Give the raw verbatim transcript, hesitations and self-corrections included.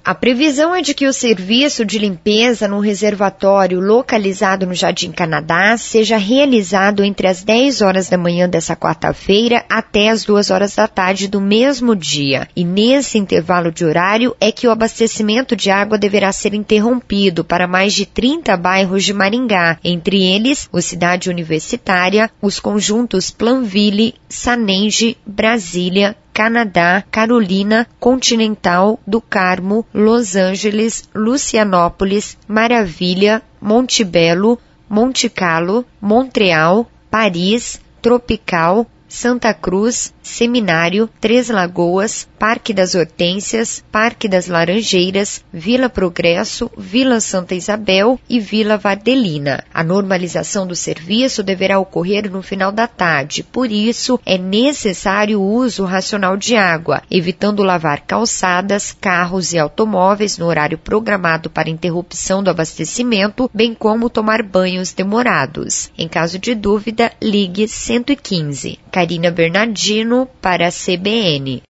A previsão é de que o serviço de limpeza no reservatório localizado no Jardim Canadá seja realizado entre as dez horas da manhã dessa quarta-feira até as duas horas da tarde do mesmo dia. E nesse intervalo de horário é que o abastecimento de água deverá ser interrompido para mais de trinta bairros de Maringá, entre eles o Cidade Universitária, os conjuntos Planville, Sanenge, Brasília, Canadá, Carolina, Continental, do Carmo, Los Angeles, Lucianópolis, Maravilha, Monte Belo, Monte Carlo, Montreal, Paris, Tropical, Santa Cruz, Seminário, Três Lagoas, Parque das Hortênsias, Parque das Laranjeiras, Vila Progresso, Vila Santa Isabel e Vila Vardelina. A normalização do serviço deverá ocorrer no final da tarde, por isso é necessário o uso racional de água, evitando lavar calçadas, carros e automóveis no horário programado para interrupção do abastecimento, bem como tomar banhos demorados. Em caso de dúvida, ligue cento e quinze. Karina Bernardino para a C B N.